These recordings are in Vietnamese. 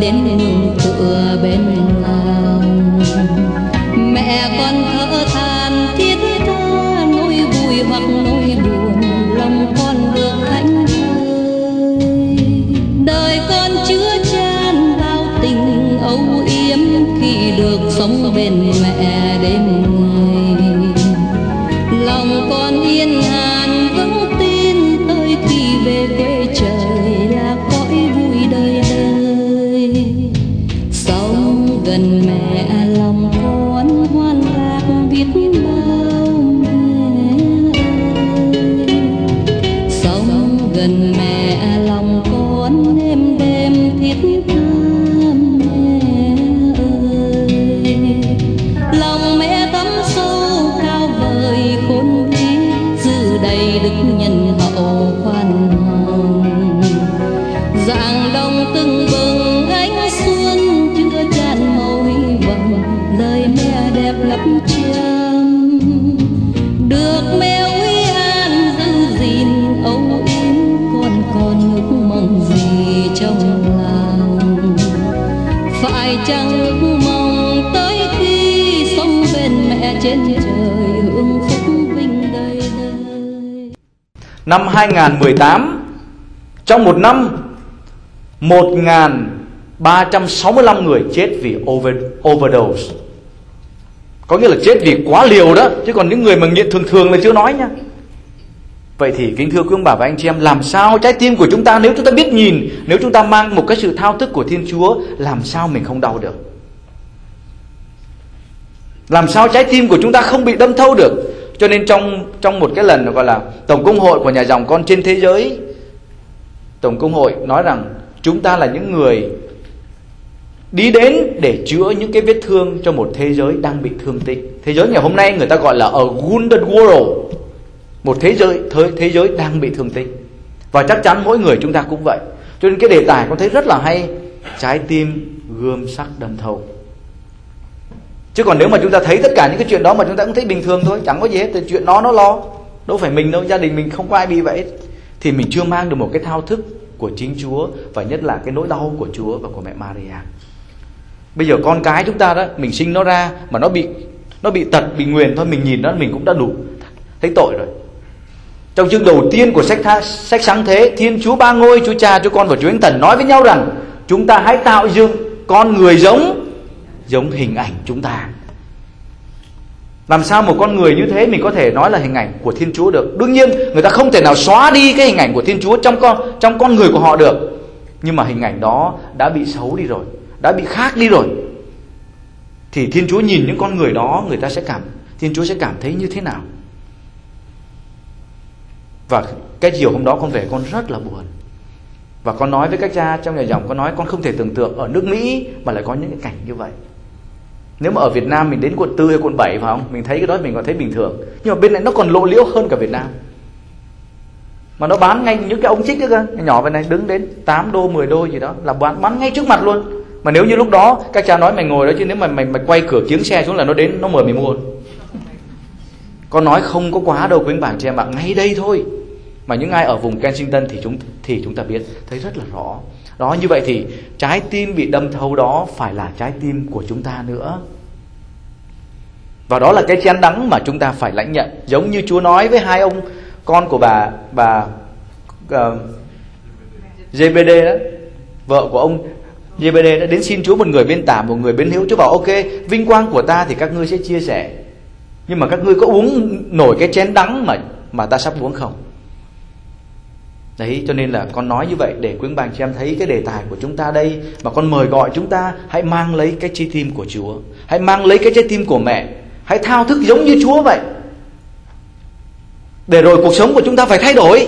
đến nương tựa bên lòng. Mẹ con thở than thiết tha, nỗi vui hoặc nỗi buồn lòng con được thánh thơi. Đời con chứa chan bao tình âu yếm khi được sống bên mẹ đêm ngày. Lòng con yên an vững tin tới khi về quê trời là cõi vui đời đời. Sống gần mẹ lòng con hoan lạc biết bao mẹ ơi. Sống gần mẹ lòng con êm đêm thiết tha mẹ ơi. Lòng mẹ thấm sâu cao vời khôn vĩ, dư đầy đức nhân hậu khoan hồng. Rạng đông tưng bừng ánh xuân chứa chan màu hy vọng, lời mẹ đẹp lấp trăm. Được mẹ uy an giữ gìn âu yếm, con còn ước mong gì trong lòng. Phải chăng ước mong tới khi sống bên mẹ trên trời hưởng phúc vinh đời đời. Năm 2018, trong một năm 1.365 người chết vì overdose. Có nghĩa là chết vì quá liều đó, chứ còn những người mà nghiện thường thường là chưa nói nha. Vậy thì kính thưa quý ông bà và anh chị em, làm sao trái tim của chúng ta, nếu chúng ta biết nhìn, nếu chúng ta mang một cái sự thao thức của Thiên Chúa, làm sao mình không đau được? Làm sao trái tim của chúng ta không bị đâm thâu được? Cho nên trong một cái lần gọi là Tổng Công hội của nhà dòng con trên thế giới, Tổng Công hội nói rằng chúng ta là những người đi đến để chữa những cái vết thương cho một thế giới đang bị thương tích. Thế giới ngày hôm nay người ta gọi là a wounded world, một thế giới đang bị thương tích. Và chắc chắn mỗi người chúng ta cũng vậy. Cho nên cái đề tài con thấy rất là hay, trái tim gươm sắc đâm thâu. Chứ còn nếu mà chúng ta thấy tất cả những cái chuyện đó mà chúng ta cũng thấy bình thường thôi, chẳng có gì hết, thì chuyện đó nó lo, đâu phải mình đâu, gia đình mình không có ai bị vậy, thì mình chưa mang được một cái thao thức của chính Chúa, và nhất là cái nỗi đau của Chúa và của mẹ Maria. Bây giờ con cái chúng ta đó, mình sinh nó ra mà nó bị tật, bị nguyền thôi, mình nhìn nó mình cũng đã đủ thấy tội rồi. Trong chương đầu tiên của sách Sáng Thế, Thiên Chúa Ba Ngôi, Chúa Cha, Chúa Con và Chúa Thánh Thần nói với nhau rằng chúng ta hãy tạo dựng con người giống hình ảnh chúng ta. Làm sao một con người như thế mình có thể nói là hình ảnh của Thiên Chúa được? Đương nhiên người ta không thể nào xóa đi cái hình ảnh của Thiên Chúa trong con người của họ được. Nhưng mà hình ảnh đó đã bị xấu đi rồi, đã bị khác đi rồi. Thì Thiên Chúa nhìn những con người đó, Thiên Chúa sẽ cảm thấy như thế nào? Và cái chiều hôm đó con về con rất là buồn. Và con nói với các cha trong nhà dòng, con nói con không thể tưởng tượng ở nước Mỹ mà lại có những cái cảnh như vậy. Nếu mà ở Việt Nam mình đến quận 4 hay quận 7 phải không? Mình thấy cái đó mình còn thấy bình thường. Nhưng mà bên này nó còn lộ liễu hơn cả Việt Nam. Mà nó bán ngay những cái ống chích đó cơ, nhỏ bên này đứng đến 8 đô, 10 đô gì đó là bán ngay trước mặt luôn. Mà nếu như lúc đó các cha nói mày ngồi đó, chứ nếu mà mày quay cửa kiếng xe xuống là nó đến nó mời mày mua. Con nói không có quá đâu quý anh bà chị em ạ, ngay đây thôi. Mà những ai ở vùng Kensington thì chúng ta biết, thấy rất là rõ. Đó, như vậy thì trái tim bị đâm thấu đó phải là trái tim của chúng ta nữa. Và đó là cái chén đắng mà chúng ta phải lãnh nhận. Giống như Chúa nói với hai ông con của bà JBD đó, vợ của ông JBD đã đến xin Chúa, một người bên tả, một người bên hữu. Chúa bảo ok, vinh quang của ta thì các ngươi sẽ chia sẻ, nhưng mà các ngươi có uống nổi cái chén đắng mà ta sắp uống không? Đấy, cho nên là con nói như vậy để quý bà chị em thấy cái đề tài của chúng ta đây, mà con mời gọi chúng ta hãy mang lấy cái trái tim của Chúa, hãy mang lấy cái trái tim của mẹ, hãy thao thức giống như Chúa vậy. Để rồi cuộc sống của chúng ta phải thay đổi.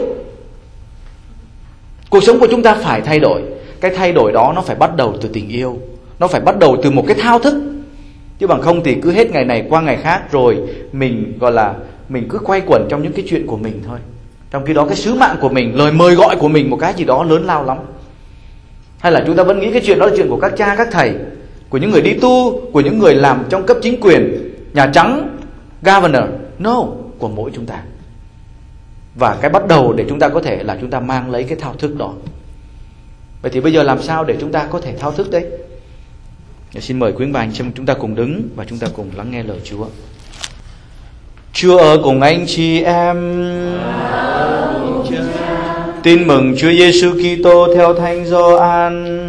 Cuộc sống của chúng ta phải thay đổi. Cái thay đổi đó nó phải bắt đầu từ tình yêu, nó phải bắt đầu từ một cái thao thức. Chứ bằng không thì cứ hết ngày này qua ngày khác, rồi mình gọi là mình cứ quay quẩn trong những cái chuyện của mình thôi. Trong khi đó cái sứ mạng của mình, lời mời gọi của mình một cái gì đó lớn lao lắm. Hay là chúng ta vẫn nghĩ cái chuyện đó là chuyện của các cha, các thầy, của những người đi tu, của những người làm trong cấp chính quyền, Nhà Trắng, Governor. No, của mỗi chúng ta. Và cái bắt đầu để chúng ta có thể là chúng ta mang lấy cái thao thức đó. Vậy thì bây giờ làm sao để chúng ta có thể thao thức đấy? Xin mời quý bà anh chị em chúng ta cùng đứng và chúng ta cùng lắng nghe lời Chúa. Chúa ở cùng anh chị em. Tin mừng Chúa Giêsu Kitô theo Thánh Gioan.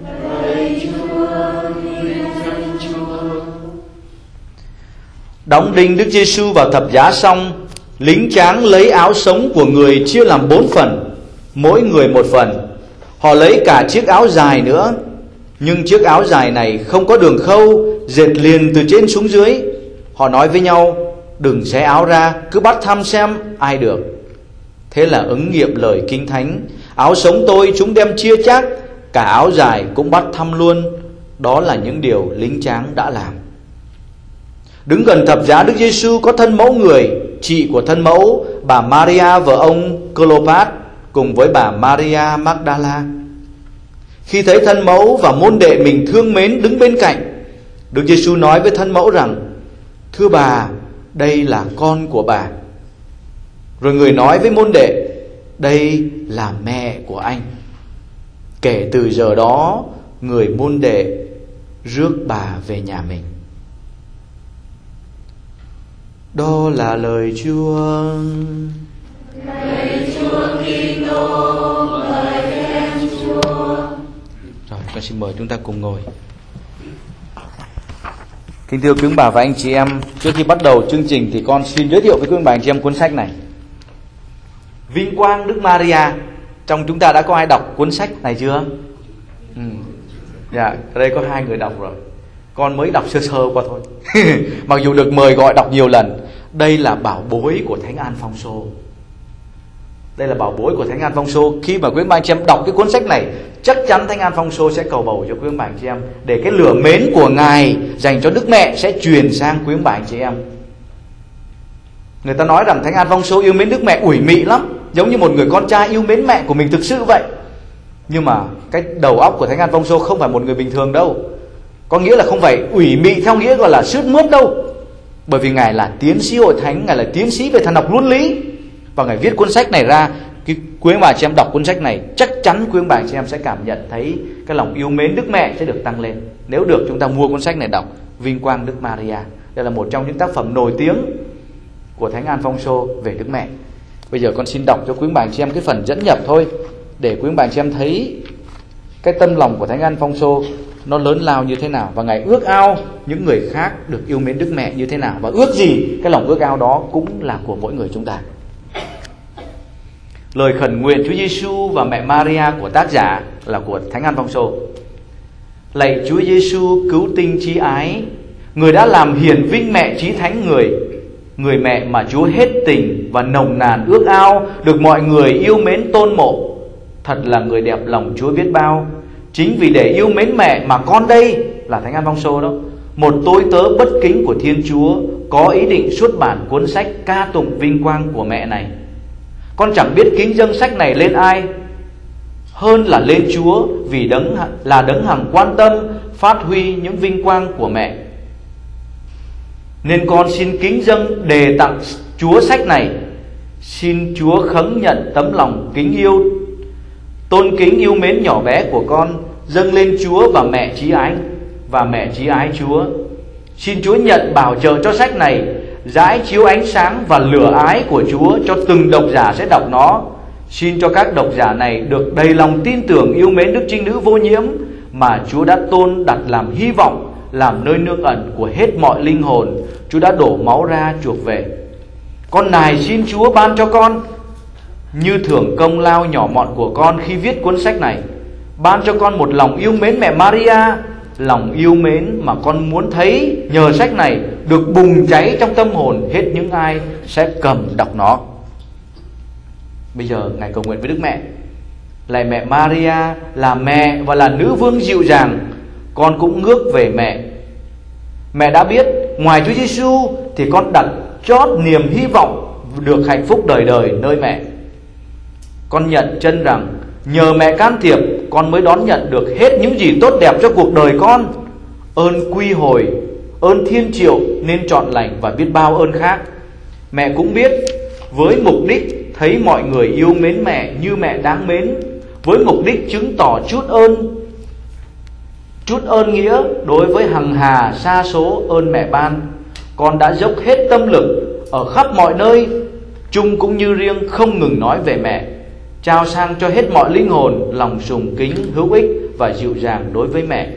Đóng đinh Đức Giêsu vào thập giá xong, lính tráng lấy áo sống của người chia làm 4 phần, mỗi người một phần. Họ lấy cả chiếc áo dài nữa, nhưng chiếc áo dài này không có đường khâu, dệt liền từ trên xuống dưới. Họ nói với nhau, đừng xé áo ra, cứ bắt thăm xem ai được. Thế là ứng nghiệm lời Kinh Thánh, áo sống tôi chúng đem chia chác, cả áo dài cũng bắt thăm luôn. Đó là những điều lính tráng đã làm. Đứng gần thập giá Đức Giêsu có thân mẫu người, chị của thân mẫu, bà Maria vợ ông Clopas, cùng với bà Maria Magdala. Khi thấy thân mẫu và môn đệ mình thương mến đứng bên cạnh, Đức Giêsu nói với thân mẫu rằng, thưa bà, đây là con của bà. Rồi người nói với môn đệ, đây là mẹ của anh. Kể từ giờ đó, người môn đệ rước bà về nhà mình. Đó là lời Chúa. Lạy Chúa Kitô, lời khen Chúa. Rồi, con xin mời chúng ta cùng ngồi. Kính thưa quý bà và anh chị em, trước khi bắt đầu chương trình thì con xin giới thiệu với quý bà anh chị em cuốn sách này. Vinh quang Đức Maria. Trong chúng ta đã có ai đọc cuốn sách này chưa? Dạ, ở đây có 2 người đọc rồi. Con mới đọc sơ sơ qua thôi. Mặc dù được mời gọi đọc nhiều lần. Đây là bảo bối của Thánh Alphonso. Đây là bảo bối của Thánh Alphonso. Khi mà quý bà anh chị em đọc cái cuốn sách này, chắc chắn Thánh Alphonso sẽ cầu bầu cho quý bà anh chị em, để cái lửa mến của Ngài dành cho Đức Mẹ sẽ truyền sang quý bà anh chị em. Người ta nói rằng Thánh Alphonso yêu mến Đức Mẹ ủy mị lắm, giống như một người con trai yêu mến mẹ của mình thực sự vậy. Nhưng mà cái đầu óc của Thánh Alphonso không phải một người bình thường đâu. Có nghĩa là không phải ủy mị theo nghĩa gọi là sướt mướt đâu. Bởi vì Ngài là tiến sĩ hội thánh, Ngài là tiến sĩ về thần học luân lý. Và Ngài viết cuốn sách này ra. Quý bà chị em đọc cuốn sách này, chắc chắn quý bà chị em sẽ cảm nhận thấy cái lòng yêu mến Đức Mẹ sẽ được tăng lên. Nếu được chúng ta mua cuốn sách này đọc, Vinh quang Đức Maria. Đây là một trong những tác phẩm nổi tiếng của Thánh Alphonso về Đức Mẹ. Bây giờ con xin đọc cho quý bà chị em cái phần dẫn nhập thôi, để quý bà chị em thấy cái tâm lòng của Thánh Alphonso nó lớn lao như thế nào, và Ngài ước ao những người khác được yêu mến Đức Mẹ như thế nào, và ước gì cái lòng ước ao đó cũng là của mỗi người chúng ta. Lời khẩn nguyện Chúa Giêsu và mẹ Maria của tác giả là của Thánh Alphonso. Lạy Chúa Giêsu cứu tinh chí ái, người đã làm hiển vinh mẹ chí thánh người mẹ mà Chúa hết tình và nồng nàn ước ao được mọi người yêu mến tôn mộ. Thật là người đẹp lòng Chúa biết bao. Chính vì để yêu mến mẹ mà con đây, là Thánh Alphonso đó, một tôi tớ bất kính của Thiên Chúa, có ý định xuất bản cuốn sách ca tụng vinh quang của mẹ này. Con chẳng biết kính dâng sách này lên ai hơn là lên Chúa, vì đấng hằng quan tâm phát huy những vinh quang của mẹ. Nên con xin kính dâng đề tặng Chúa sách này. Xin Chúa khấn nhận tấm lòng kính yêu, tôn kính yêu mến nhỏ bé của con dâng lên Chúa và mẹ chí ái Chúa. Xin Chúa nhận bảo trợ cho sách này, rải chiếu ánh sáng và lửa ái của Chúa cho từng độc giả sẽ đọc nó. Xin cho các độc giả này được đầy lòng tin tưởng yêu mến Đức Trinh Nữ vô nhiễm mà Chúa đã tôn đặt làm hy vọng, làm nơi nương ẩn của hết mọi linh hồn Chúa đã đổ máu ra chuộc về. Con nài xin Chúa ban cho con, như thưởng công lao nhỏ mọn của con khi viết cuốn sách này, ban cho con một lòng yêu mến mẹ Maria, lòng yêu mến mà con muốn thấy nhờ sách này được bùng cháy trong tâm hồn hết những ai sẽ cầm đọc nó. Bây giờ Ngài cầu nguyện với Đức Mẹ. Lạy mẹ Maria, là mẹ và là nữ vương dịu dàng, con cũng ngước về mẹ. Mẹ đã biết ngoài Chúa Giêsu thì con đặt chót niềm hy vọng được hạnh phúc đời đời nơi mẹ. Con nhận chân rằng nhờ mẹ can thiệp, con mới đón nhận được hết những gì tốt đẹp cho cuộc đời con. Ơn quy hồi, ơn thiên triệu nên trọn lành và biết bao ơn khác. Mẹ cũng biết với mục đích thấy mọi người yêu mến mẹ như mẹ đáng mến, với mục đích chứng tỏ chút ơn nghĩa đối với hằng hà sa số ơn mẹ ban. Con đã dốc hết tâm lực ở khắp mọi nơi, chung cũng như riêng, không ngừng nói về mẹ, trao sang cho hết mọi linh hồn lòng sùng kính, hữu ích và dịu dàng đối với mẹ.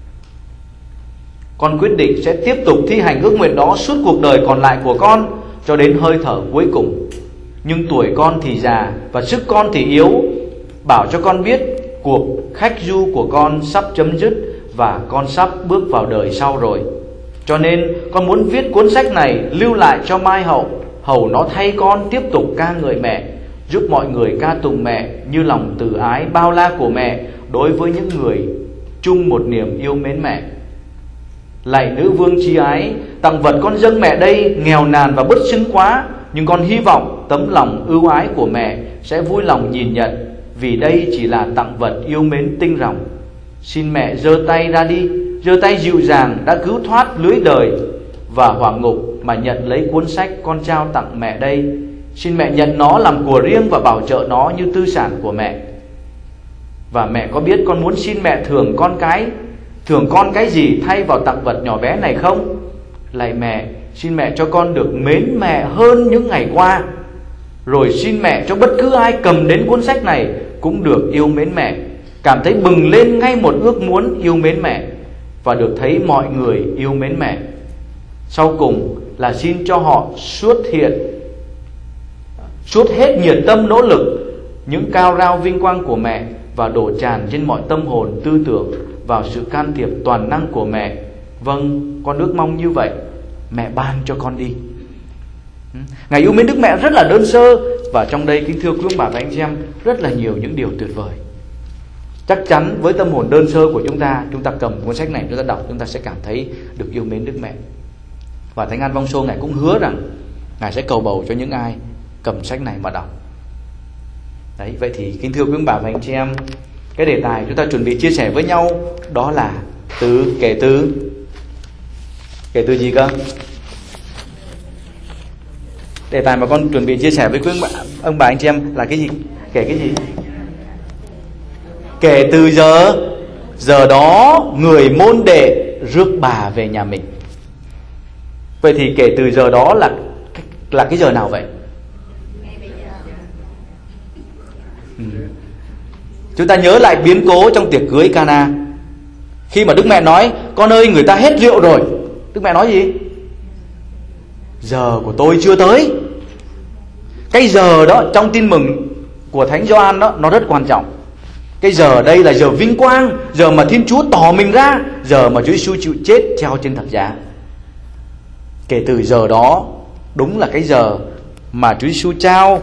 Con quyết định sẽ tiếp tục thi hành ước nguyện đó suốt cuộc đời còn lại của con, cho đến hơi thở cuối cùng. Nhưng tuổi con thì già và sức con thì yếu, bảo cho con biết cuộc khách du của con sắp chấm dứt và con sắp bước vào đời sau rồi. Cho nên con muốn viết cuốn sách này lưu lại cho mai hầu nó thay con tiếp tục ca ngợi mẹ, giúp mọi người ca tụng mẹ như lòng từ ái bao la của mẹ đối với những người chung một niềm yêu mến mẹ. Lạy nữ vương chi ái, tặng vật con dâng mẹ đây nghèo nàn và bất xứng quá, nhưng con hy vọng tấm lòng ưu ái của mẹ sẽ vui lòng nhìn nhận, vì đây chỉ là tặng vật yêu mến tinh ròng. Xin mẹ giơ tay ra đi, giơ tay dịu dàng đã cứu thoát lưới đời và hỏa ngục mà nhận lấy cuốn sách con trao tặng mẹ đây. Xin mẹ nhận nó làm của riêng và bảo trợ nó như tư sản của mẹ. Và mẹ có biết con muốn xin mẹ thưởng con cái gì thay vào tặng vật nhỏ bé này không? Lạy mẹ, xin mẹ cho con được mến mẹ hơn những ngày qua. Rồi xin mẹ cho bất cứ ai cầm đến cuốn sách này cũng được yêu mến mẹ, cảm thấy bừng lên ngay một ước muốn yêu mến mẹ, và được thấy mọi người yêu mến mẹ. Sau cùng là xin cho họ suốt hết nhiệt tâm nỗ lực những cao rao vinh quang của mẹ, và đổ tràn trên mọi tâm hồn tư tưởng vào sự can thiệp toàn năng của mẹ. Vâng, con ước mong như vậy. Mẹ ban cho con đi. Ngày yêu mến Đức Mẹ rất là đơn sơ, và trong đây kính thưa quý ông bà và anh chị em, rất là nhiều những điều tuyệt vời. Chắc chắn với tâm hồn đơn sơ của chúng ta cầm cuốn sách này chúng ta đọc, chúng ta sẽ cảm thấy được yêu mến Đức Mẹ. Và Thánh An Vong Sô Ngài cũng hứa rằng Ngài sẽ cầu bầu cho những ai cầm sách này mà đọc. Đấy, vậy thì kính thưa quý ông bà và anh chị em, cái đề tài chúng ta chuẩn bị chia sẻ với nhau đó là kể từ gì cơ? Đề tài mà con chuẩn bị chia sẻ với quý ông bà anh chị em là cái gì? Kể cái gì? Kể từ giờ đó người môn đệ rước bà về nhà mình. Vậy thì kể từ giờ đó là cái giờ nào vậy? Chúng ta nhớ lại biến cố trong tiệc cưới Cana, khi mà Đức Mẹ nói: con ơi, người ta hết rượu rồi. Đức Mẹ nói gì? Giờ của tôi chưa tới. Cái giờ đó trong tin mừng của Thánh Gioan đó, nó rất quan trọng. Cái giờ đây là giờ vinh quang, giờ mà Thiên Chúa tỏ mình ra, giờ mà Chúa Giêsu chịu chết treo trên thập giá. Kể từ giờ đó, đúng là cái giờ mà Chúa Giêsu trao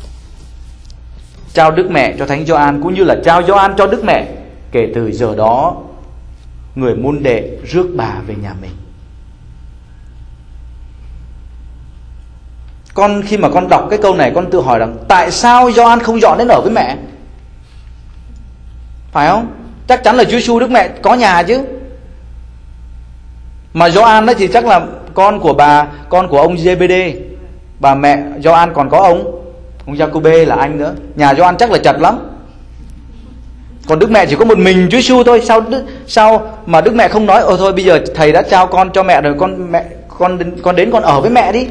Đức Mẹ cho Thánh Gioan, cũng như là trao Gioan cho Đức Mẹ. Kể từ giờ đó, người môn đệ rước bà về nhà mình. Khi mà con đọc cái câu này, con tự hỏi rằng tại sao Gioan không dọn đến ở với mẹ? Phải không? Chắc chắn là Chúa Giêsu Đức Mẹ có nhà chứ. Mà Gioan đó thì chắc là con của ông Zebede. Bà mẹ Gioan còn có ông Giacôbê là anh nữa. Nhà Gioan chắc là chật lắm. Còn Đức Mẹ chỉ có một mình Chúa Giêsu thôi. Sao mà Đức Mẹ không nói: ôi thôi bây giờ thầy đã trao con cho mẹ rồi, con đến con ở với mẹ đi.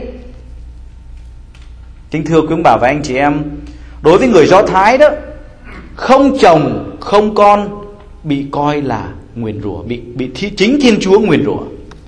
Kính thưa quý ông bà và anh chị em, đối với người Do Thái đó, không chồng không con bị coi là nguyền rủa, bị chính Thiên Chúa nguyền rủa.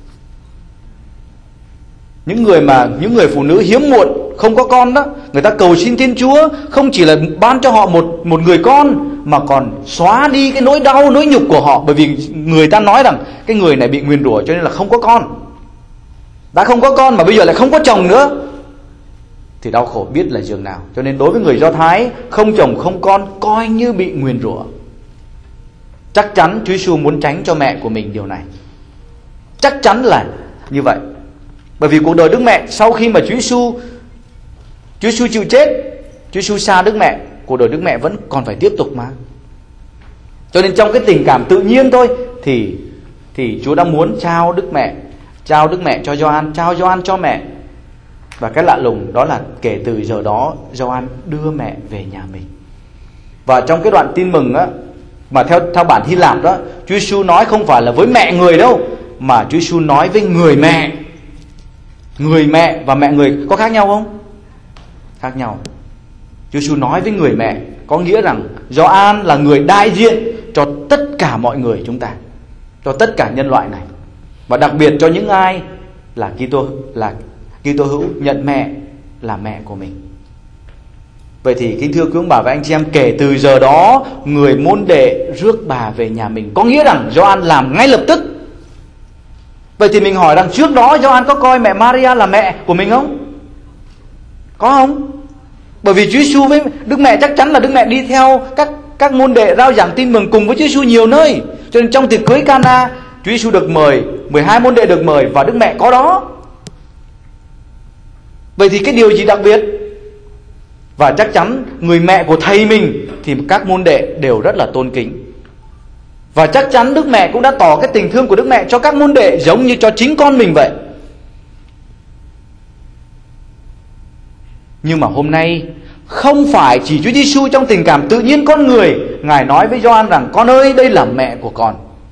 Những người phụ nữ hiếm muộn không có con đó, người ta cầu xin Thiên Chúa không chỉ là ban cho họ một người con, mà còn xóa đi cái nỗi đau nỗi nhục của họ, bởi vì người ta nói rằng cái người này bị nguyền rủa cho nên là không có con. Đã không có con mà bây giờ lại không có chồng nữa thì đau khổ biết là giường nào. Cho nên đối với người Do Thái, không chồng không con coi như bị nguyền rủa. Chắc chắn Chúa Giêsu muốn tránh cho mẹ của mình điều này. Chắc chắn là như vậy. Bởi vì cuộc đời Đức Mẹ, sau khi mà Chúa Giêsu chịu chết, Chúa Giêsu xa Đức Mẹ, cuộc đời Đức Mẹ vẫn còn phải tiếp tục mà. Cho nên trong cái tình cảm tự nhiên thôi thì Chúa đã muốn trao Đức Mẹ cho Gioan, trao Gioan cho mẹ. Và cái lạ lùng đó là kể từ giờ đó Gioan đưa mẹ về nhà mình. Và trong cái đoạn tin mừng á, mà theo bản Hy Lạp đó, Chúa Giêsu nói không phải là với mẹ người đâu, mà Chúa Giêsu nói với người mẹ. Người mẹ và mẹ người có khác nhau không? Khác nhau. Chúa Giêsu nói với người mẹ, có nghĩa rằng Gioan là người đại diện cho tất cả mọi người chúng ta, cho tất cả nhân loại này, và đặc biệt cho những ai là Kitô hữu nhận mẹ là mẹ của mình. Vậy thì kính thưa quý ông bà và anh chị em, kể từ giờ đó người môn đệ rước bà về nhà mình, có nghĩa rằng Gioan làm ngay lập tức. Vậy thì mình hỏi rằng trước đó Gioan có coi mẹ Maria là mẹ của mình không? Có không? Bởi vì Chúa Giêsu với Đức Mẹ chắc chắn là Đức Mẹ đi theo các môn đệ rao giảng tin mừng cùng với Chúa Giêsu nhiều nơi. Cho nên trong tiệc cưới Cana, Chúa Giêsu được mời, 12 môn đệ được mời và Đức Mẹ có đó. Vậy thì cái điều gì đặc biệt? Và chắc chắn người mẹ của thầy mình thì các môn đệ đều rất là tôn kính. Và chắc chắn Đức Mẹ cũng đã tỏ cái tình thương của Đức Mẹ cho các môn đệ giống như cho chính con mình vậy. Nhưng mà hôm nay không phải chỉ Chúa Giêsu trong tình cảm tự nhiên con người, Ngài nói với Gioan rằng con ơi, đây là mẹ của con.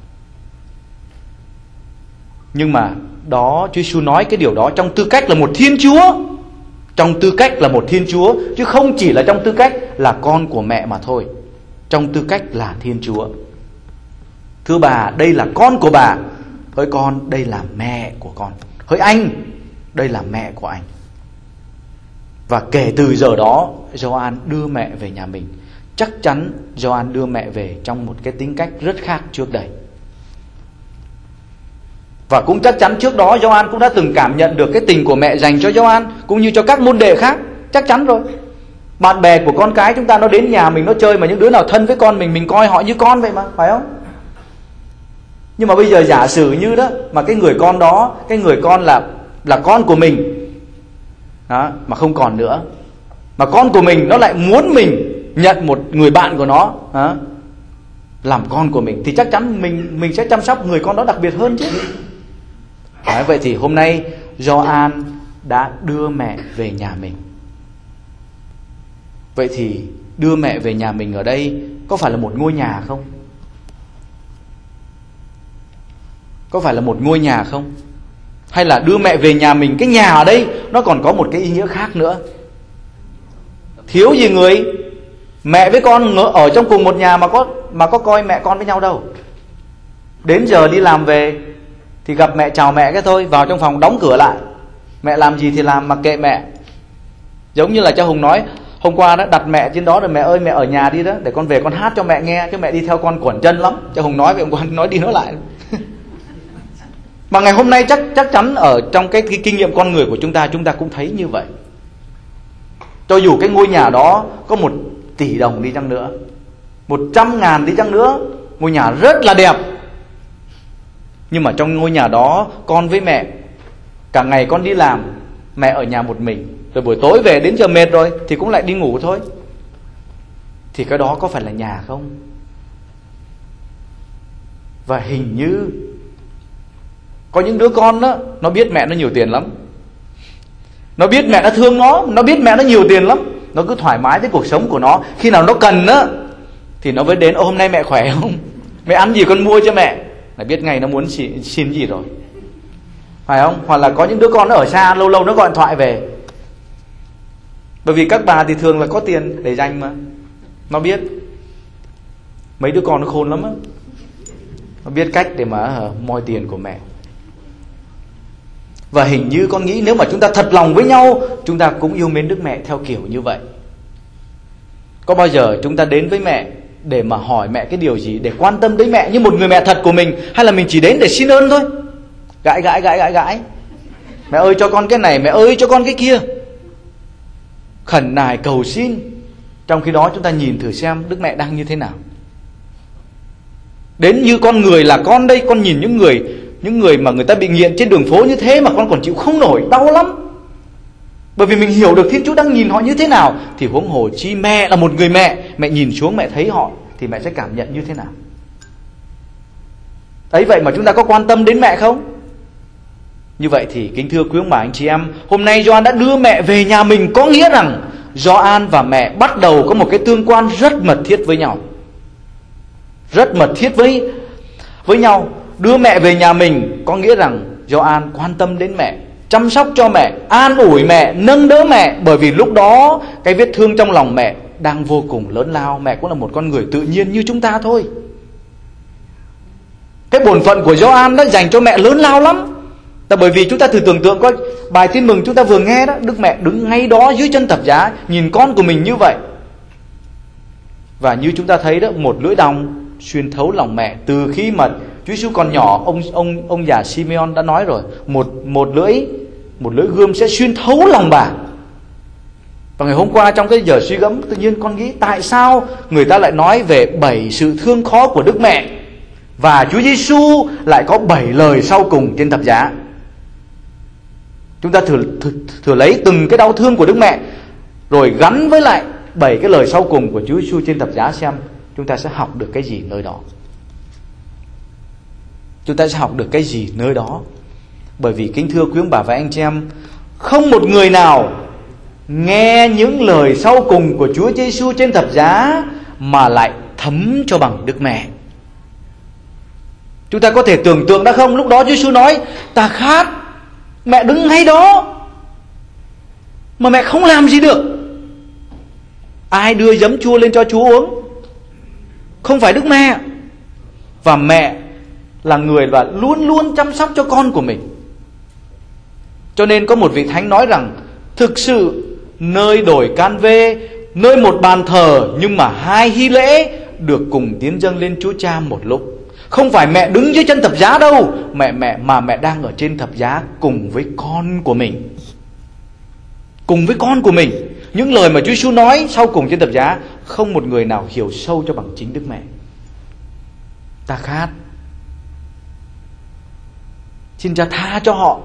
Nhưng mà đó, Chúa Giêsu nói cái điều đó trong tư cách là một Thiên Chúa. Trong tư cách là một Thiên Chúa, chứ không chỉ là trong tư cách là con của mẹ mà thôi. Trong tư cách là Thiên Chúa. Thưa bà, đây là con của bà. Hỡi con, đây là mẹ của con. Hỡi anh, đây là mẹ của anh. Và kể từ giờ đó, Gioan đưa mẹ về nhà mình. Chắc chắn Gioan đưa mẹ về trong một cái tính cách rất khác trước đây. Và cũng chắc chắn trước đó Gioan cũng đã từng cảm nhận được cái tình của mẹ dành cho Gioan, cũng như cho các môn đệ khác. Chắc chắn rồi. Bạn bè của con cái chúng ta nó đến nhà mình nó chơi, mà những đứa nào thân với con mình coi họ như con vậy mà, phải không? Nhưng mà bây giờ giả sử như đó, mà cái người con đó, cái người con là con của mình đó, mà không còn nữa, mà con của mình nó lại muốn mình nhận một người bạn của nó đó, làm con của mình, thì chắc chắn mình sẽ chăm sóc người con đó đặc biệt hơn chứ. Đấy, vậy thì hôm nay Gioan đã đưa mẹ về nhà mình. Vậy thì đưa mẹ về nhà mình ở đây có phải là một ngôi nhà không? Có phải là một ngôi nhà không? Hay là đưa mẹ về nhà mình, cái nhà ở đây nó còn có một cái ý nghĩa khác nữa. Thiếu gì người mẹ với con ở trong cùng một nhà mà có coi mẹ con với nhau đâu. Đến giờ đi làm về thì gặp mẹ chào mẹ cái thôi, vào trong phòng đóng cửa lại. Mẹ làm gì thì làm, mặc kệ mẹ. Giống như là cha Hùng nói hôm qua đó, đặt mẹ trên đó rồi, mẹ ơi mẹ ở nhà đi đó, để con về con hát cho mẹ nghe, chứ mẹ đi theo con quẩn chân lắm. Cha Hùng nói vậy, con nói đi nói lại. Mà ngày hôm nay chắc chắn ở trong cái kinh nghiệm con người của chúng ta cũng thấy như vậy. Cho dù cái ngôi nhà đó có 1 tỷ đồng đi chăng nữa, 100.000 đi chăng nữa, ngôi nhà rất là đẹp, nhưng mà trong ngôi nhà đó con với mẹ cả ngày con đi làm, mẹ ở nhà một mình, rồi buổi tối về đến giờ mệt rồi thì cũng lại đi ngủ thôi, thì cái đó có phải là nhà không? Và hình như có những đứa con đó, nó biết mẹ nó nhiều tiền lắm, nó biết mẹ nó thương nó biết mẹ nó nhiều tiền lắm, nó cứ thoải mái với cuộc sống của nó. Khi nào nó cần á thì nó mới đến: ô hôm nay mẹ khỏe không? Mẹ ăn gì con mua cho mẹ. Là biết ngay nó muốn xin gì rồi, phải không? Hoặc là có những đứa con nó ở xa, lâu lâu nó gọi điện thoại về. Bởi vì các bà thì thường là có tiền để dành mà. Nó biết. Mấy đứa con nó khôn lắm á, nó biết cách để mà moi tiền của mẹ. Và hình như con nghĩ nếu mà chúng ta thật lòng với nhau, chúng ta cũng yêu mến Đức Mẹ theo kiểu như vậy. Có bao giờ chúng ta đến với mẹ để mà hỏi mẹ cái điều gì, để quan tâm đến mẹ như một người mẹ thật của mình, hay là mình chỉ đến để xin ơn thôi? Gãi. Mẹ ơi cho con cái này, mẹ ơi cho con cái kia, khẩn nài cầu xin. Trong khi đó chúng ta nhìn thử xem Đức Mẹ đang như thế nào. Đến như con người là con đây, con nhìn những người mà người ta bị nghiện trên đường phố như thế mà con còn chịu không nổi, đau lắm. Bởi vì mình hiểu được Thiên Chúa đang nhìn họ như thế nào, thì huống hồ chi mẹ là một người mẹ, mẹ nhìn xuống mẹ thấy họ thì mẹ sẽ cảm nhận như thế nào. Ấy vậy mà chúng ta có quan tâm đến mẹ không? Như vậy thì kính thưa quý ông bà anh chị em, hôm nay Gioan đã đưa mẹ về nhà mình, có nghĩa rằng Gioan và mẹ bắt đầu có một cái tương quan rất mật thiết với nhau. Rất mật thiết với nhau. Đưa mẹ về nhà mình có nghĩa rằng Gioan quan tâm đến mẹ, chăm sóc cho mẹ, an ủi mẹ, nâng đỡ mẹ. Bởi vì lúc đó cái vết thương trong lòng mẹ đang vô cùng lớn lao. Mẹ cũng là một con người tự nhiên như chúng ta thôi. Cái bổn phận của Gioan đó dành cho mẹ lớn lao lắm. Tại bởi vì chúng ta thử tưởng tượng coi, bài tin mừng chúng ta vừa nghe đó, Đức Mẹ đứng ngay đó dưới chân thập giá, nhìn con của mình như vậy. Và như chúng ta thấy đó, một lưỡi đòng xuyên thấu lòng mẹ. Từ khi mà Chúa Giêsu còn nhỏ, ông già Simeon đã nói rồi, một lưỡi gươm sẽ xuyên thấu lòng bà. Và ngày hôm qua trong cái giờ suy gẫm, tự nhiên con nghĩ tại sao người ta lại nói về 7 sự thương khó của Đức Mẹ, và Chúa Giêsu lại có 7 lời sau cùng trên thập giá. Chúng ta thử lấy từng cái đau thương của Đức Mẹ rồi gắn với lại 7 cái lời sau cùng của Chúa Giêsu trên thập giá, xem chúng ta sẽ học được cái gì nơi đó. Chúng ta sẽ học được cái gì nơi đó. Bởi vì kính thưa quý ông bà và anh chị em, không một người nào nghe những lời sau cùng của Chúa Giêsu trên thập giá mà lại thấm cho bằng Đức Mẹ. Chúng ta có thể tưởng tượng đã không? Lúc đó Chúa Giêsu nói ta khát, mẹ đứng ngay đó mà mẹ không làm gì được. Ai đưa giấm chua lên cho Chúa uống? Không phải Đức Mẹ. Và mẹ là người và luôn luôn chăm sóc cho con của mình. Cho nên có một vị thánh nói rằng, thực sự nơi đồi can vê, nơi một bàn thờ, nhưng mà 2 hy lễ được cùng tiến dâng lên Chúa Cha một lúc. Không phải mẹ đứng dưới chân thập giá đâu, mẹ đang ở trên thập giá cùng với con của mình. Cùng với con của mình. Những lời mà Chúa Giêsu nói sau cùng trên thập giá, không một người nào hiểu sâu cho bằng chính Đức Mẹ. Ta khát, xin Cha tha cho họ.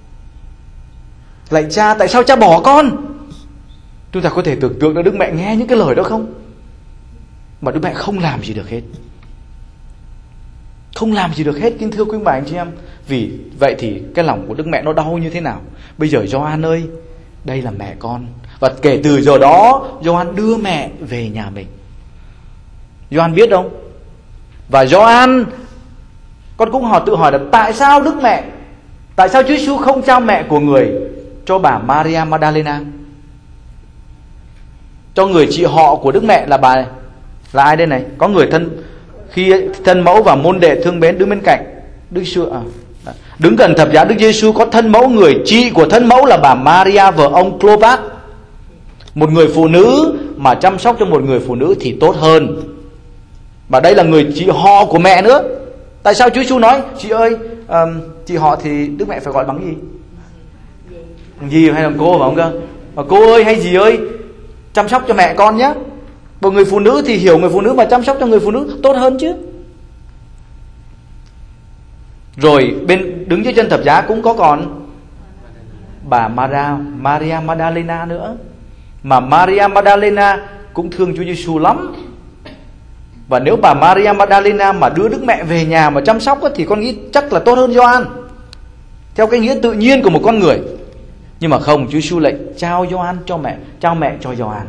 Lạy Cha, tại sao Cha bỏ con? Chúng ta có thể tưởng tượng được Đức Mẹ nghe những cái lời đó không? Mà Đức Mẹ không làm gì được hết. Không làm gì được hết, kính thưa quý bà anh chị em. Vì vậy thì cái lòng của Đức Mẹ nó đau như thế nào? Bây giờ Gioan ơi, đây là mẹ con. Và kể từ giờ đó Gioan đưa mẹ về nhà mình. Gioan biết không? Và Gioan, con cũng tự hỏi là tại sao Đức Mẹ, tại sao Chúa Giêsu không trao mẹ của người cho bà Maria Magdalena, cho người chị họ của Đức Mẹ là ai đây này? Có người thân mẫu và môn đệ thương mến đứng bên cạnh Đức Giêsu, đứng gần thập giá Đức Giêsu có thân mẫu, người chị của thân mẫu là bà Maria vợ ông Clopas. Một người phụ nữ mà chăm sóc cho một người phụ nữ thì tốt hơn. Và đây là người chị họ của mẹ nữa. Tại sao Chúa Giêsu nói chị ơi, chị họ thì Đức Mẹ phải gọi bằng gì? Dì hay là cô phải không cơ? Cô ơi hay dì ơi, chăm sóc cho mẹ con nhé. Một người phụ nữ thì hiểu người phụ nữ mà chăm sóc cho người phụ nữ tốt hơn chứ. Rồi bên đứng dưới chân thập giá cũng có còn bà Maria Magdalena nữa. Mà Maria Magdalena cũng thương Chúa Giêsu lắm. Và nếu bà Maria Magdalena mà đưa Đức Mẹ về nhà mà chăm sóc thì con nghĩ chắc là tốt hơn Gioan, theo cái nghĩa tự nhiên của một con người. Nhưng mà không, Chúa Giêsu lại trao Gioan cho mẹ, trao mẹ cho Gioan.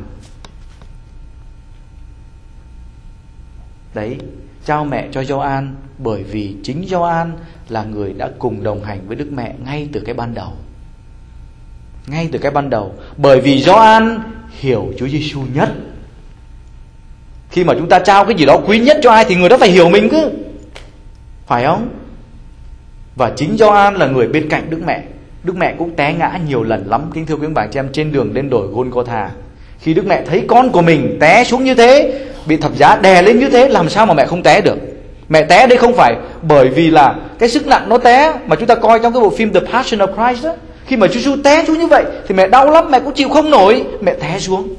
Đấy, trao mẹ cho Gioan bởi vì chính Gioan là người đã cùng đồng hành với Đức Mẹ ngay từ cái ban đầu. Ngay từ cái ban đầu. Bởi vì Gioan hiểu Chúa Giêsu nhất. Khi mà chúng ta trao cái gì đó quý nhất cho ai thì người đó phải hiểu mình chứ, phải không? Và chính Gioan là người bên cạnh Đức Mẹ. Đức Mẹ cũng té ngã nhiều lần lắm, kính thưa quý bà chị em, trên đường lên đồi Golgotha. Khi Đức Mẹ thấy con của mình té xuống như thế, bị thập giá đè lên như thế, làm sao mà mẹ không té được? Mẹ té đây không phải bởi vì là cái sức nặng nó té, mà chúng ta coi trong cái bộ phim The Passion of Christ đó, khi mà Chúa Giêsu té xuống như vậy thì mẹ đau lắm, mẹ cũng chịu không nổi, mẹ té xuống.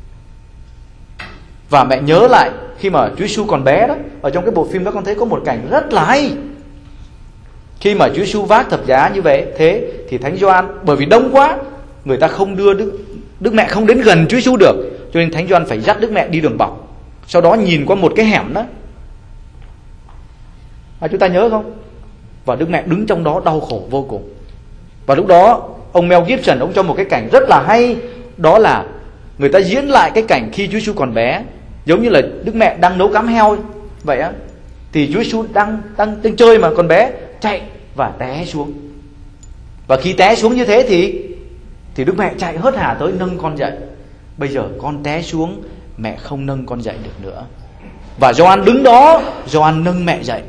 Và mẹ nhớ lại khi mà Chúa Giêsu còn bé đó, ở trong cái bộ phim đó con thấy có một cảnh rất là hay. Khi mà Chúa Giêsu vác thập giá như vậy thế thì Thánh Gioan, bởi vì đông quá, người ta không đưa Đức Mẹ không đến gần Chúa Giêsu được, cho nên Thánh Gioan phải dắt Đức Mẹ đi đường vòng. Sau đó nhìn qua một cái hẻm đó, chúng ta nhớ không? Và Đức Mẹ đứng trong đó đau khổ vô cùng. Và lúc đó ông Mel Gibson ông cho một cái cảnh rất là hay, đó là người ta diễn lại cái cảnh khi Chúa Giêsu còn bé, giống như là Đức Mẹ đang nấu cám heo vậy á, thì Chúa Giêsu đang chơi mà còn bé, chạy và té xuống. Và khi té xuống như thế thì Đức Mẹ chạy hớt hải tới nâng con dậy. Bây giờ con té xuống, mẹ không nâng con dậy được nữa. Và Gioan đứng đó, Gioan nâng mẹ dậy.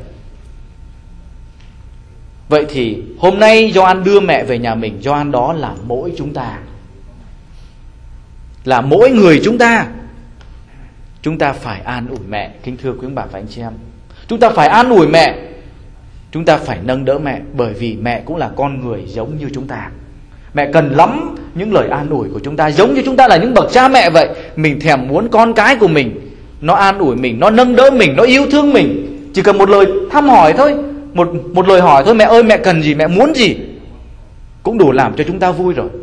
Vậy thì hôm nay Gioan đưa mẹ về nhà mình. Gioan đó là mỗi chúng ta, là mỗi người chúng ta. Chúng ta phải an ủi mẹ. Kính thưa quý ông bà và anh chị em, chúng ta phải an ủi mẹ, chúng ta phải nâng đỡ mẹ. Bởi vì mẹ cũng là con người giống như chúng ta. Mẹ cần lắm những lời an ủi của chúng ta, giống như chúng ta là những bậc cha mẹ vậy. Mình thèm muốn con cái của mình nó an ủi mình, nó nâng đỡ mình, nó yêu thương mình. Chỉ cần một lời thăm hỏi thôi, một lời hỏi thôi: mẹ ơi, mẹ cần gì, mẹ muốn gì, cũng đủ làm cho chúng ta vui rồi.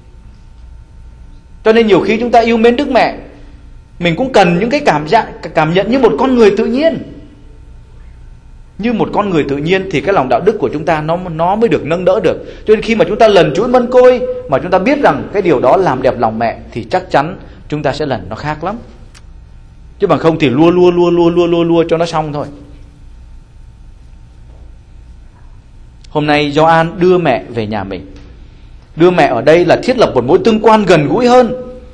Cho nên nhiều khi chúng ta yêu mến Đức Mẹ, mình cũng cần những cái cảm nhận như một con người tự nhiên. Như một con người tự nhiên thì cái lòng đạo đức của chúng ta nó mới được nâng đỡ được. Cho nên khi mà chúng ta lần chuỗi mân côi mà chúng ta biết rằng cái điều đó làm đẹp lòng mẹ, thì chắc chắn chúng ta sẽ lần nó khác lắm. Chứ bằng không thì lua cho nó xong thôi. Hôm nay Gioan đưa mẹ về nhà mình. Đưa mẹ ở đây là thiết lập một mối tương quan gần gũi hơn.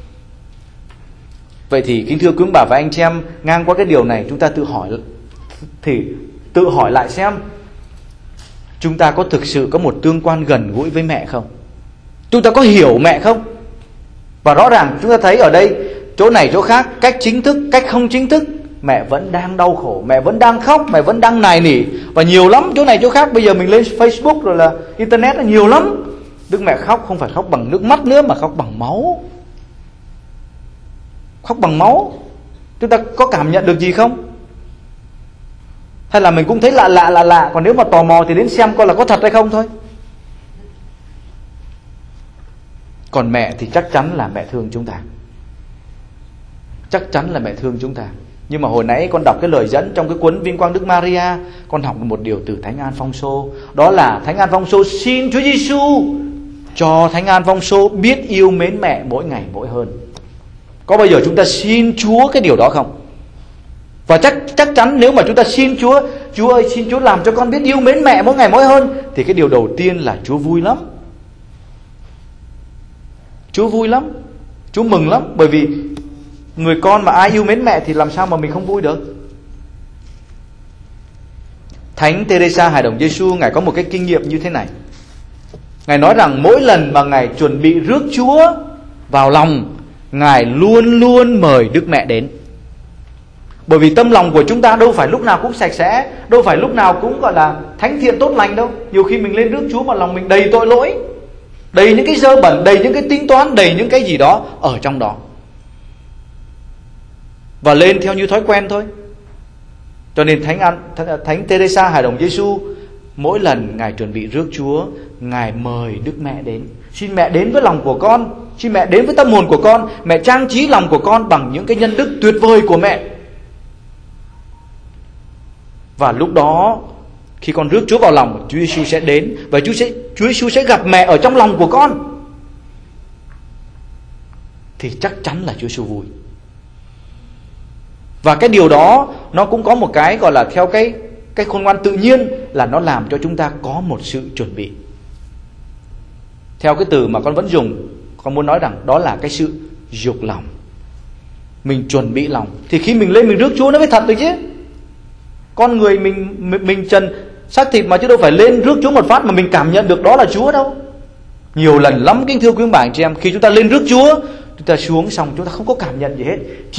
Vậy thì kính thưa quý bà và anh chị em, ngang qua cái điều này chúng ta tự hỏi lại xem chúng ta có thực sự có một tương quan gần gũi với mẹ không? Chúng ta có hiểu mẹ không? Và rõ ràng chúng ta thấy ở đây, chỗ này chỗ khác, cách chính thức, cách không chính thức, mẹ vẫn đang đau khổ, mẹ vẫn đang khóc, mẹ vẫn đang nài nỉ. Và nhiều lắm, chỗ này chỗ khác. Bây giờ mình lên Facebook rồi là Internet là nhiều lắm. Đức Mẹ khóc không phải khóc bằng nước mắt nữa, mà khóc bằng máu. Khóc bằng máu. Chúng ta có cảm nhận được gì không? Hay là mình cũng thấy lạ. Còn nếu mà tò mò thì đến xem coi là có thật hay không thôi. Còn mẹ thì chắc chắn là mẹ thương chúng ta. Chắc chắn là mẹ thương chúng ta. Nhưng mà hồi nãy con đọc cái lời dẫn trong cái cuốn Vinh Quang Đức Maria, con học một điều từ Thánh Alphonso. Đó là Thánh Alphonso xin Chúa Giêsu cho Thánh Alphonso biết yêu mến mẹ mỗi ngày mỗi hơn. Có bao giờ chúng ta xin Chúa cái điều đó không? Và chắc chắn nếu mà chúng ta xin Chúa: Chúa ơi, xin Chúa làm cho con biết yêu mến mẹ mỗi ngày mỗi hơn, thì cái điều đầu tiên là Chúa vui lắm. Chúa vui lắm, Chúa mừng lắm. Bởi vì người con mà ai yêu mến mẹ thì làm sao mà mình không vui được. Thánh Teresa Hài Đồng Giêsu, Ngài có một cái kinh nghiệm như thế này. Ngài nói rằng mỗi lần mà Ngài chuẩn bị rước Chúa vào lòng, Ngài luôn luôn mời Đức Mẹ đến. Bởi vì tâm lòng của chúng ta đâu phải lúc nào cũng sạch sẽ, đâu phải lúc nào cũng gọi là thánh thiện tốt lành đâu. Nhiều khi mình lên rước Chúa mà lòng mình đầy tội lỗi, đầy những cái dơ bẩn, đầy những cái tính toán, đầy những cái gì đó ở trong đó, và lên theo như thói quen thôi. Cho nên Thánh Teresa Hài Đồng Giêsu, mỗi lần Ngài chuẩn bị rước Chúa, Ngài mời Đức Mẹ đến. Xin mẹ đến với lòng của con, xin mẹ đến với tâm hồn của con, mẹ trang trí lòng của con bằng những cái nhân đức tuyệt vời của mẹ. Và lúc đó, khi con rước Chúa vào lòng, Chúa Giêsu sẽ đến, và Chúa Giêsu sẽ gặp mẹ ở trong lòng của con. Thì chắc chắn là Chúa Giêsu vui. Và cái điều đó nó cũng có một cái gọi là theo cái khôn ngoan tự nhiên, là nó làm cho chúng ta có một sự chuẩn bị. Theo cái từ mà con vẫn dùng, con muốn nói rằng đó là cái sự dục lòng. Mình chuẩn bị lòng, thì khi mình lên mình rước Chúa nó mới thật được chứ. Con người mình trần xác thịt mà, chứ đâu phải lên rước Chúa một phát mà mình cảm nhận được đó là Chúa đâu. Nhiều lần lắm kính thưa quý ông bà anh chị em, khi chúng ta lên rước Chúa, chúng ta xuống xong chúng ta không có cảm nhận gì hết.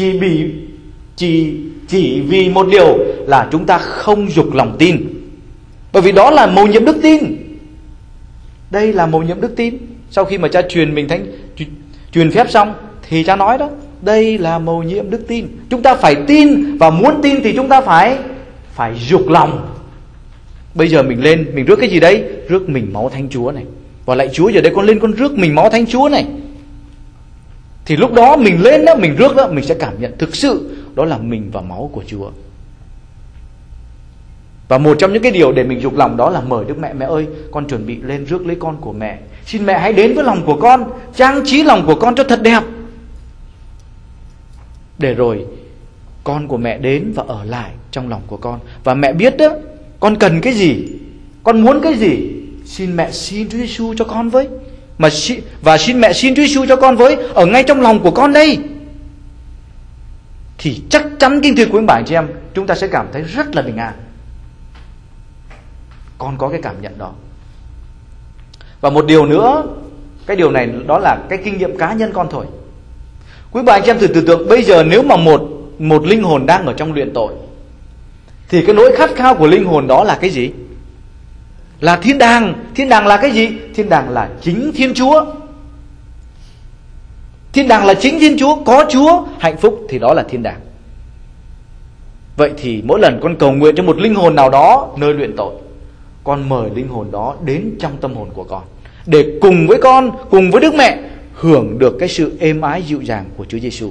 Chỉ vì một điều là chúng ta không dục lòng tin. Bởi vì đó là mầu nhiệm đức tin. Đây là mầu nhiệm đức tin. Sau khi mà cha truyền phép xong thì cha nói đó, đây là mầu nhiệm đức tin. Chúng ta phải tin, và muốn tin thì chúng ta phải dục lòng. Bây giờ mình lên, mình rước cái gì đấy? Rước mình máu Thánh Chúa này. Và lạy Chúa, giờ đây con lên con rước mình máu Thánh Chúa này. Thì lúc đó mình lên đó, mình rước đó, mình sẽ cảm nhận thực sự đó là mình và máu của Chúa. Và một trong những cái điều để mình dục lòng đó là mời Đức Mẹ: mẹ ơi, con chuẩn bị lên rước lấy con của mẹ. Xin mẹ hãy đến với lòng của con, trang trí lòng của con cho thật đẹp. để rồi con của mẹ đến và ở lại trong lòng của con. Và mẹ biết đó, con cần cái gì, con muốn cái gì, xin mẹ xin Chúa Giêsu cho con với. Và xin mẹ xin Chúa Giêsu cho con với, ở ngay trong lòng của con đây. Thì chắc chắn kính thưa quý ông bà anh chị em, chúng ta sẽ cảm thấy rất là bình an. Con có cái cảm nhận đó. Và một điều nữa, cái điều này đó là cái kinh nghiệm cá nhân con thôi. Quý bà anh chị em thử tưởng tượng bây giờ nếu mà một linh hồn đang ở trong luyện tội, thì cái nỗi khát khao của linh hồn đó là cái gì? Là thiên đàng. Thiên đàng là cái gì? Thiên đàng là chính Thiên Chúa. Thiên đàng là chính Thiên Chúa, có Chúa, hạnh phúc thì đó là thiên đàng. Vậy thì mỗi lần con cầu nguyện cho một linh hồn nào đó nơi luyện tội, con mời linh hồn đó đến trong tâm hồn của con, để cùng với con, cùng với Đức Mẹ hưởng được cái sự êm ái dịu dàng của Chúa Giêsu.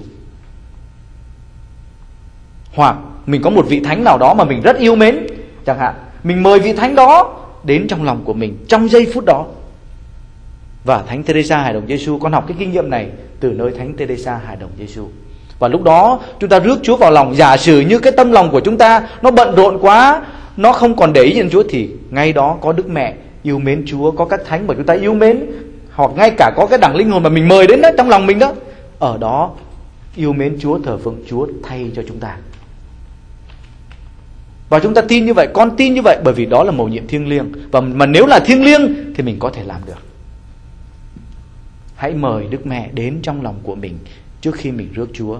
Hoặc mình có một vị thánh nào đó mà mình rất yêu mến, chẳng hạn, mình mời vị thánh đó đến trong lòng của mình trong giây phút đó. Và Thánh Teresa Hài Đồng Giêsu, con học cái kinh nghiệm này từ nơi Thánh Teresa Hài Đồng Giêsu. Và lúc đó chúng ta rước Chúa vào lòng. Giả sử như cái tâm lòng của chúng ta nó bận rộn quá, nó không còn để ý đến Chúa, thì ngay đó có Đức Mẹ yêu mến Chúa, có các thánh mà chúng ta yêu mến, hoặc ngay cả có cái đẳng linh hồn mà mình mời đến đó trong lòng mình đó, ở đó yêu mến Chúa, thờ phượng Chúa thay cho chúng ta. Và chúng ta tin như vậy, con tin như vậy, bởi vì đó là mầu nhiệm thiêng liêng. Và mà nếu là thiêng liêng thì mình có thể làm được. Hãy mời Đức Mẹ đến trong lòng của mình trước khi mình rước Chúa.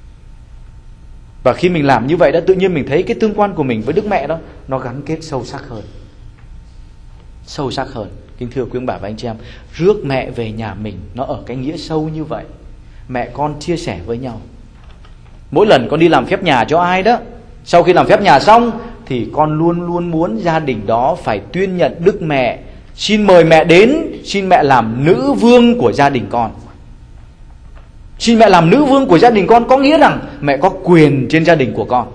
Và khi mình làm như vậy đó, tự nhiên mình thấy cái tương quan của mình với Đức Mẹ đó nó gắn kết sâu sắc hơn. Sâu sắc hơn. Kính thưa quý ông bà và anh chị em, rước mẹ về nhà mình nó ở cái nghĩa sâu như vậy. Mẹ con chia sẻ với nhau. Mỗi lần con đi làm phép nhà cho ai đó, sau khi làm phép nhà xong thì con luôn luôn muốn gia đình đó phải tuyên nhận Đức Mẹ, xin mời mẹ đến, xin mẹ làm nữ vương của gia đình con. Xin mẹ làm nữ vương của gia đình con có nghĩa rằng mẹ có quyền trên gia đình của con.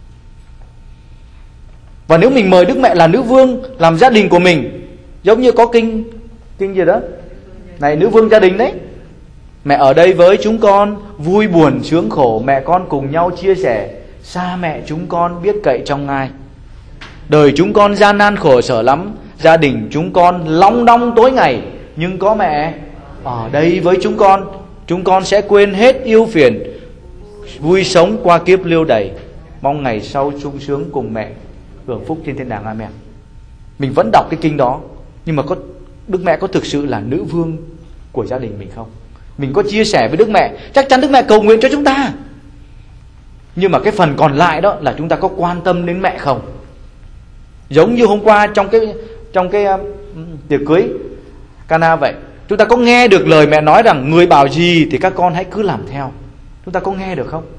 Và nếu mình mời Đức Mẹ là nữ vương làm gia đình của mình, giống như có kinh gì đó này, nữ vương gia đình đấy. Mẹ ở đây với chúng con, vui buồn sướng khổ mẹ con cùng nhau chia sẻ. Xa mẹ chúng con biết cậy trong Ngài. Đời chúng con gian nan khổ sở lắm, gia đình chúng con long đong tối ngày, nhưng có mẹ ở đây với chúng con sẽ quên hết yêu phiền, vui sống qua kiếp liêu đầy, mong ngày sau sung sướng cùng mẹ hưởng phúc trên thiên đàng. Amen. Mình vẫn đọc cái kinh đó, nhưng mà Đức Mẹ có thực sự là nữ vương của gia đình mình không? Mình có chia sẻ với Đức Mẹ, chắc chắn Đức Mẹ cầu nguyện cho chúng ta. Nhưng mà cái phần còn lại đó là chúng ta có quan tâm đến mẹ không? Giống như hôm qua trong cái tiệc cưới Cana vậy, chúng ta có nghe được lời mẹ nói rằng người bảo gì thì các con hãy cứ làm theo. Chúng ta có nghe được không?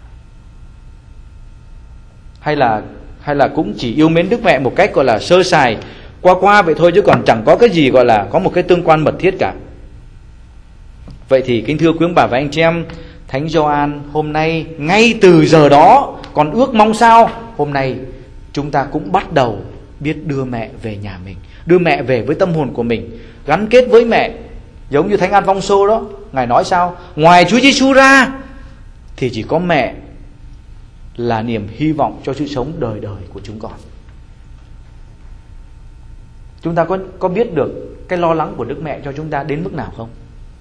Hay là cũng chỉ yêu mến Đức Mẹ một cách gọi là sơ sài, qua vậy thôi, chứ còn chẳng có cái gì gọi là có một cái tương quan mật thiết cả. Vậy thì kính thưa quý ông bà và anh chị em, Thánh Gioan hôm nay ngay từ giờ đó còn ước mong sao? Hôm nay chúng ta cũng bắt đầu biết đưa mẹ về nhà mình, đưa mẹ về với tâm hồn của mình, gắn kết với mẹ. Giống như Thánh Alfonso đó, Ngài nói sao? Ngoài Chúa Giêsu ra thì chỉ có mẹ là niềm hy vọng cho sự sống đời đời của chúng con. Chúng ta có biết được cái lo lắng của Đức Mẹ cho chúng ta đến mức nào không?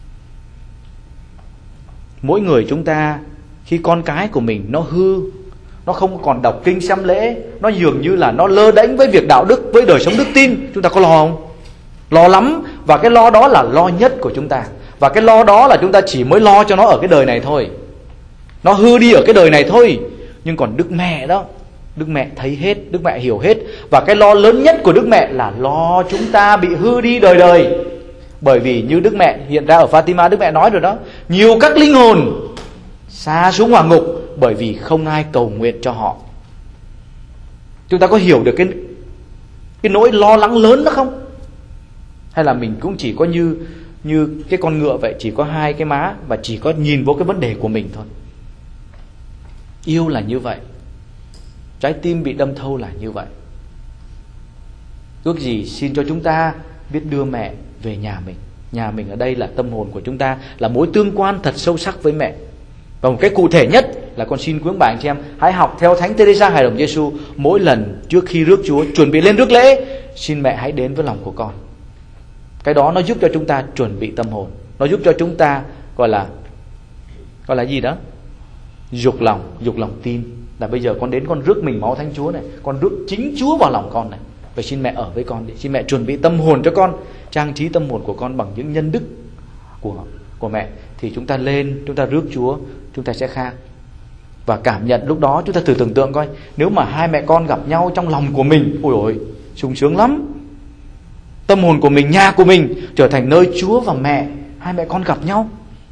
Mỗi người chúng ta khi con cái của mình nó hư, nó không còn đọc kinh xem lễ, nó dường như là nó lơ đễnh với việc đạo đức, với đời sống đức tin, chúng ta có lo không? Lo lắm. Và cái lo đó là lo nhất của chúng ta. Và cái lo đó là chúng ta chỉ mới lo cho nó ở cái đời này thôi. Nó hư đi ở cái đời này thôi. Nhưng còn Đức Mẹ đó, Đức Mẹ thấy hết, Đức Mẹ hiểu hết. Và cái lo lớn nhất của Đức Mẹ là lo chúng ta bị hư đi đời đời. Bởi vì như Đức Mẹ hiện ra ở Fatima, Đức Mẹ nói rồi đó, nhiều các linh hồn sa xuống hỏa ngục bởi vì không ai cầu nguyện cho họ. Chúng ta có hiểu được cái nỗi lo lắng lớn đó không? Hay là mình cũng chỉ có như cái con ngựa vậy, chỉ có hai cái má và chỉ có nhìn vô cái vấn đề của mình thôi. Yêu là như vậy, trái tim bị đâm thâu là như vậy. Ước gì xin cho chúng ta biết đưa mẹ về nhà mình. Nhà mình ở đây là tâm hồn của chúng ta, là mối tương quan thật sâu sắc với mẹ. Và một cái cụ thể nhất là con xin quý ông bà anh chị em hãy học theo Thánh Teresa Hài Đồng Giêsu. Mỗi lần trước khi rước Chúa, chuẩn bị lên rước lễ, xin mẹ hãy đến với lòng của con. Cái đó nó giúp cho chúng ta chuẩn bị tâm hồn, nó giúp cho chúng ta gọi là gì đó, dục lòng tin, là bây giờ con đến con rước mình máu Thánh Chúa này, con rước chính Chúa vào lòng con này. Vậy xin mẹ ở với con đi, xin mẹ chuẩn bị tâm hồn cho con, trang trí tâm hồn của con bằng những nhân đức của mẹ, thì chúng ta lên, chúng ta rước Chúa, chúng ta sẽ khác. Và cảm nhận lúc đó, chúng ta thử tưởng tượng coi, nếu mà hai mẹ con gặp nhau trong lòng của mình, ôi ôi, sung sướng lắm. Tâm hồn của mình, nhà của mình trở thành nơi Chúa và mẹ, hai mẹ con gặp nhau.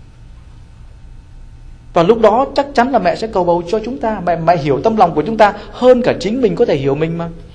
Và lúc đó chắc chắn là mẹ sẽ cầu bầu cho chúng ta. Mẹ hiểu tâm lòng của chúng ta hơn cả chính mình có thể hiểu mình mà.